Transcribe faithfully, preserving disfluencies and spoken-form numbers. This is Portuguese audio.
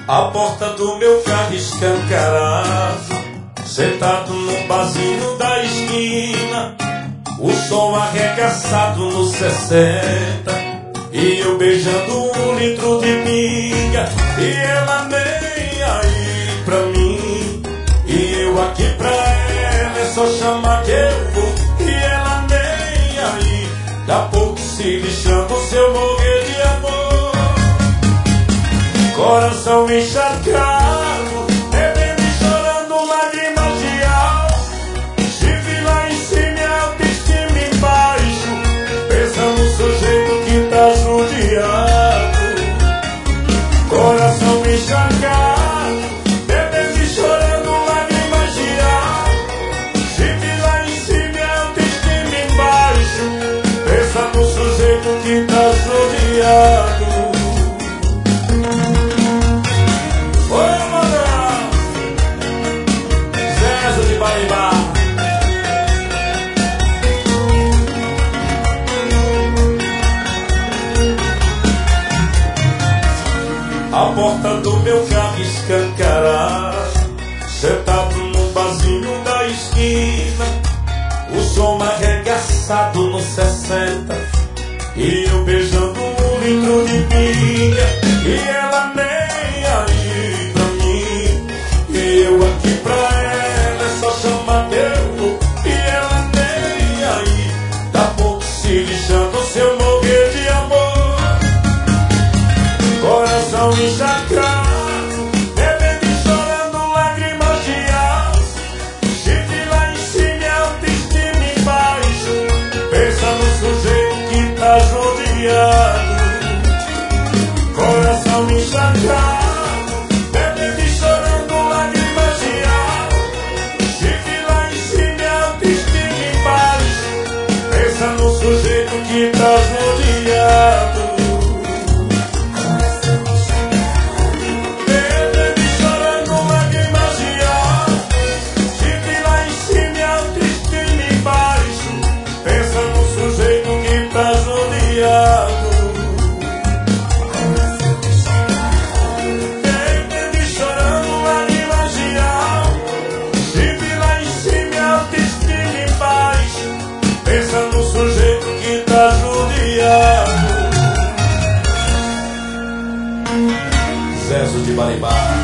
A porta do meu carro escancarada, sentado no barzinho da esquina, o som arregaçado no sessenta, e eu beijando um litro de pinga, e ela nem aí pra mim, e eu aqui pra ela, é só chamar que eu vou, e ela nem aí, dá pouco se lixando se eu morrer de amor. Coração encharcado, bebendo e chorando lágrimas de álcool, chifre lá em cima e autoestima embaixo, pensa no sujeito que tá judiado. Coração encharcado, bebendo e chorando lágrimas de álcool, chifre lá em cima e autoestima embaixo, pensa no sujeito que tá judiado. A porta do meu carro escancarada, sentado no barzinho da esquina, o som arregaçado no sessenta, e eu beijando um litro de pinga, e ela nem aí pra mim, e eu aqui pra ela, é só chamar que eu vou, e ela nem aí, dá pouco se lixando se eu morrer de amor. Coração encharcado, bebendo e chorando lágrimas de aço, chifre lá em cima e autoestima embaixo, pensa no sujeito que tá judiado. Coração encharcado, bebendo e chorando lágrimas de aço, chifre lá em cima e autoestima embaixo, pensa no sujeito que tá judiado. Pensa no sujeito que tá judiado. Zezo de Maribá.